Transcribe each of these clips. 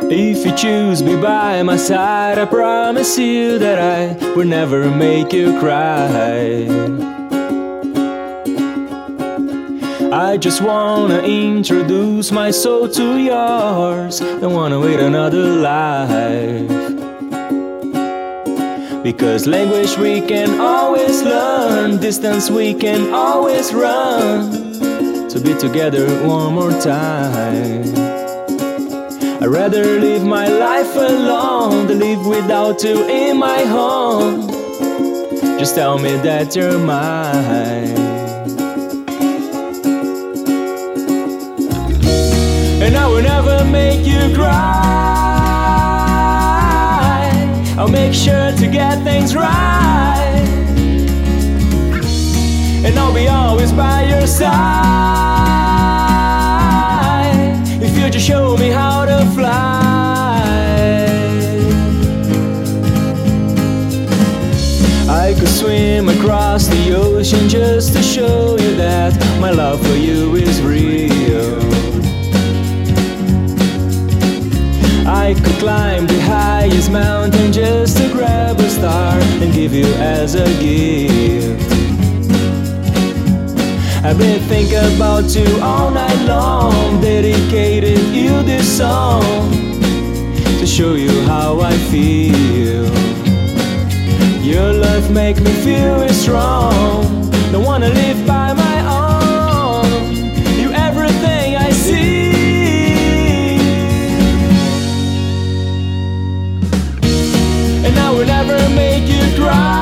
If you choose me by my side, I promise you that I will never make you cry. I just wanna introduce my soul to yours. Don't wanna wait another life. Because language we can always learn, distance we can always run. To be together one more time. I'd rather live my life alone than live without you in my home. Just tell me that you're mine. And I will never make you cry. I'll make sure to get things right. And I'll be always by your side. If you just show me how to fly. I could swim across the ocean just to show you that my love for you is real. I could climb the highest mountain just to grab a star and give you as a gift. I've been thinking about you all night long, dedicated you this song to show you how I feel. Your love make me feel strong. Don't wanna live by my own. You everything I see. And I will never make you cry.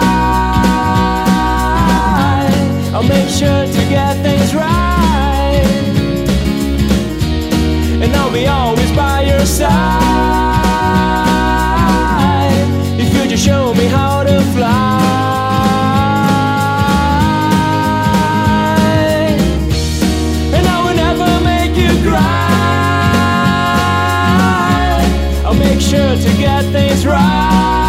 I'll make sure to get things right. And I'll be always by your side. If you just show me how to fly. And I will never make you cry. I'll make sure to get things right.